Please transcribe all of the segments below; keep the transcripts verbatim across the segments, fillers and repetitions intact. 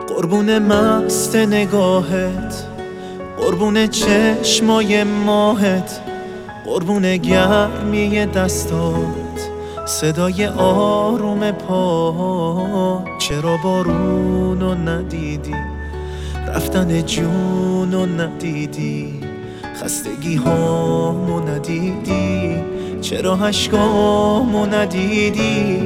قربون مست نگاهت، قربون چشمای ماهت، قربون گرمی دستات، صدای آروم پا. چرا بارونو ندیدی، رفتن جونو ندیدی، خستگی هامو ندیدی، چرا اشکامو ندیدی؟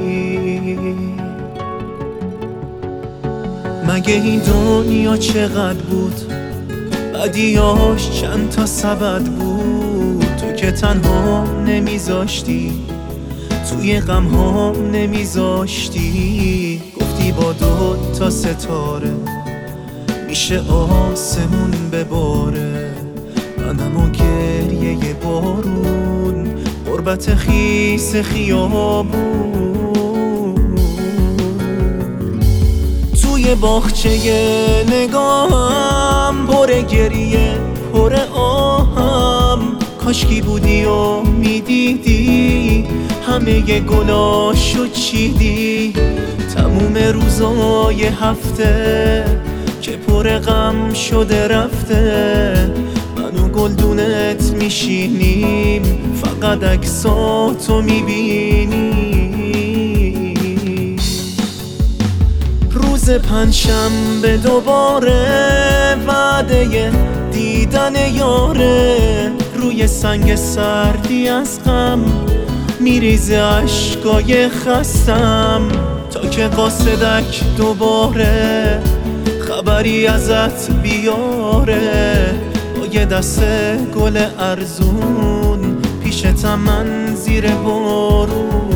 مگه این دنیا چقدر بود، بدیاش چند تا سبد بود. تو که تنها نمیذاشتی، توی غم ها نمیذاشتی. گفتی با دو تا ستاره میشه آسمون بباره، منم و گریه بارون، غربت خیس خیابون. توی باغچه نگاهم پر گریه پر آهم، کاشکی بودی و میدیدی همه گلاشو چیدی. تموم روزای هفته که پر غم شده رفته، من و گلدونت میشینیم فقط عکساتو میبینیم. روز پنجشنبه دوباره وعده دیدن یاره، روی سنگ سردی از غم میریزه اشکای خستم. تا که قاصدک دوباره خبری ازت بیاره، با یه دسته گل ارزون پیشتم من زیر بارون.